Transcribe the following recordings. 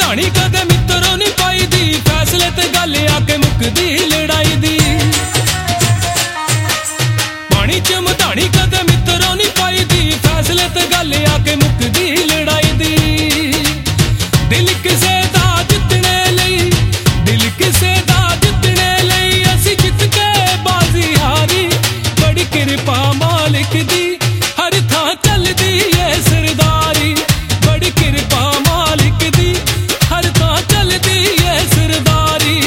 ਮਧਾਣੀ ਕਦੇ ਮਿੱਤਰੋਂ ਨਹੀਂ ਪਾਈ ਦੀ, ਫੈਸਲੇ ਤੇ ਗੱਲ ਆ ਕੇ ਮੁੱਕਦੀ ਲੜਾਈ ਦੀ। ਪਾਣੀ ਚ ਮਧਾਣੀ ਕਦੇ ਮਿੱਤਰੋਂ ਨਹੀਂ ਪਾਈ ਦੀ, ਫੈਸਲੇ ਤੇ ਗੱਲ ਆ ਕੇ ਮੁੱਕਦੀ ਲੜਾਈ ਦੀ। ਦਿਲ ਕਿਸੇ ਦਾ ਜਿੱਤਣੇ ਲਈ, ਦਿਲ ਕਿਸੇ ਦਾ ਜਿੱਤਣੇ ਲਈ ਅਸੀਂ ਜਿੱਤ ਕੇ ਬਾਜ਼ੀ ਹਾਰੀ। ਬੜੀ ਕਿਰਪਾ ਮਾਲਿਕ ਦੀ, ਹਰ ਥਾਂ ਚੱਲਦੀ ਏ ਸਰਦਾਰੀ। ਬੜੀ ਕਿਰਪਾ ਮਾਲਿਕ ਦੀ, ਹਰ ਥਾਂ ਚੱਲਦੀ ਏ ਸਰਦਾਰੀ।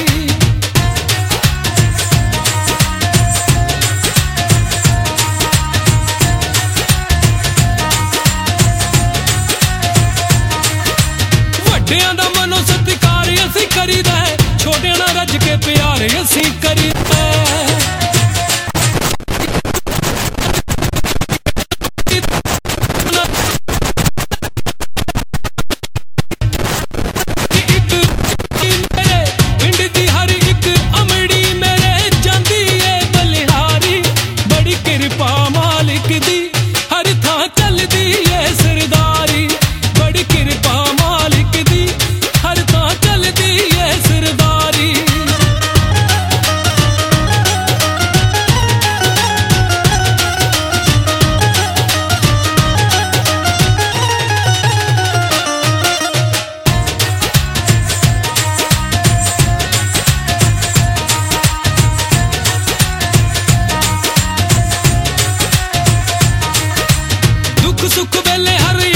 ਵੱਡਿਆਂ ਦਾ ਮਨੋਂ ਸਤਿਕਾਰ ਅਸੀਂ ਕਰੀਦਾ, ਛੋਟਿਆਂ ਨਾਲ ਰੱਜ ਕੇ ਪਿਆਰ ਅਸੀਂ ਕਰੀਦਾ। ਸੁੱਖ ਵੇਲੇ ਹਰ